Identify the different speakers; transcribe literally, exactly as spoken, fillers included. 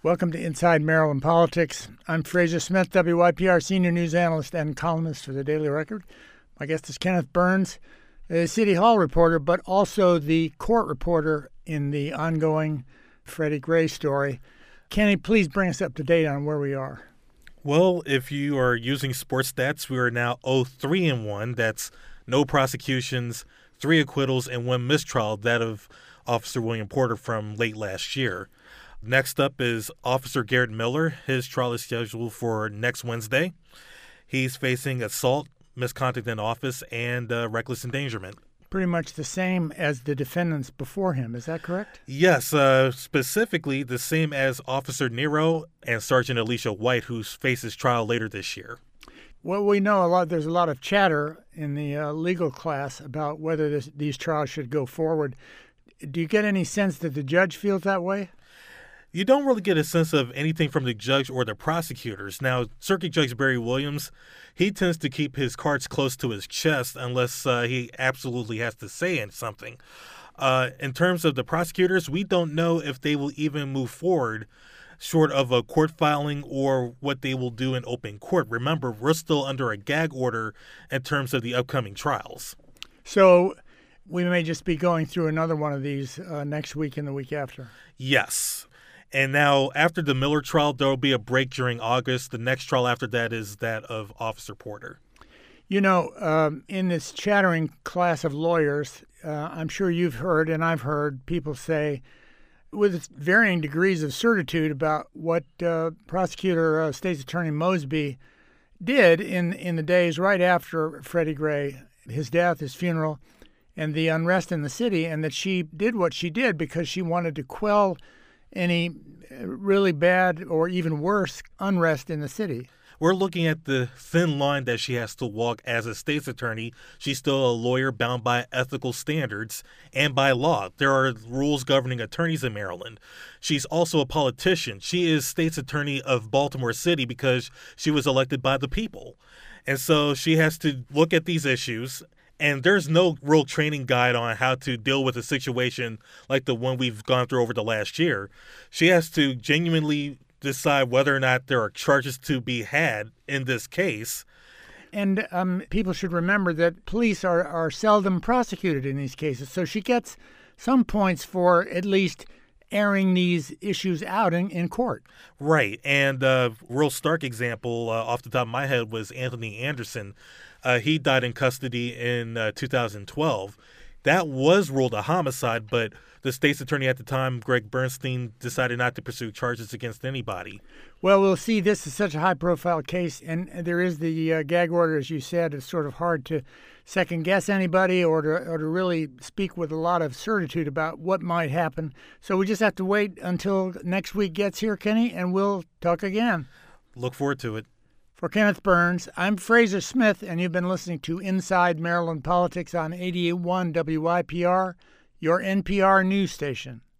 Speaker 1: Welcome to Inside Maryland Politics. I'm Fraser Smith, W Y P R senior news analyst and columnist for the Daily Record. My guest is Kenneth Burns, a City Hall reporter, but also the court reporter in the ongoing Freddie Gray story. Kenny, please bring us up to date on where we are.
Speaker 2: Well, if you are using sports stats, we are now oh three and one. That's no prosecutions, three acquittals, and one mistrial, that of Officer William Porter from late last year. Next up is Officer Garrett Miller. His trial is scheduled for next Wednesday. He's facing assault, misconduct in office, and uh, reckless endangerment.
Speaker 1: Pretty much the same as the defendants before him. Is that correct?
Speaker 2: Yes, uh, specifically the same as Officer Nero and Sergeant Alicia White, who faces trial later this year.
Speaker 1: Well, we know a lot. There's a lot of chatter in the uh, legal class about whether this, these trials should go forward. Do you get any sense that the judge feels that way?
Speaker 2: You don't really get a sense of anything from the judge or the prosecutors. Now, Circuit Judge Barry Williams, he tends to keep his cards close to his chest unless uh, he absolutely has to say something. Uh, in terms of the prosecutors, we don't know if they will even move forward short of a court filing or what they will do in open court. Remember, we're still under a gag order in terms of the upcoming trials.
Speaker 1: So we may just be going through another one of these uh, next week and the week after.
Speaker 2: Yes. And now, after the Miller trial, there will be a break during August. The next trial after that is that of Officer Porter.
Speaker 1: You know, um, in this chattering class of lawyers, uh, I'm sure you've heard and I've heard people say with varying degrees of certitude about what uh, Prosecutor uh, State's Attorney Mosby did in, in the days right after Freddie Gray, his death, his funeral, and the unrest in the city, and that she did what she did because she wanted to quell any really bad or even worse unrest in the city.
Speaker 2: We're looking at the thin line that she has to walk as a state's attorney. She's still a lawyer bound by ethical standards and by law. There are rules governing attorneys in Maryland. She's also a politician. She is state's attorney of Baltimore City because she was elected by the people. And so she has to look at these issues. And there's no real training guide on how to deal with a situation like the one we've gone through over the last year. She has to genuinely decide whether or not there are charges to be had in this case.
Speaker 1: And um, people should remember that police are, are seldom prosecuted in these cases. So she gets some points for at least airing these issues out in, in court.
Speaker 2: Right. And a real stark example uh, off the top of my head was Anthony Anderson. Uh, he died in custody in uh, two thousand twelve. That was ruled a homicide, but the state's attorney at the time, Greg Bernstein, decided not to pursue charges against anybody.
Speaker 1: Well, we'll see. This is such a high-profile case, and there is the uh, gag order, as you said. It's sort of hard to second-guess anybody or to, or to really speak with a lot of certitude about what might happen. So we just have to wait until next week gets here, Kenny, and we'll talk again.
Speaker 2: Look forward to it.
Speaker 1: For Kenneth Burns, I'm Fraser Smith, and you've been listening to Inside Maryland Politics on eighty-eight point one W Y P R, your N P R news station.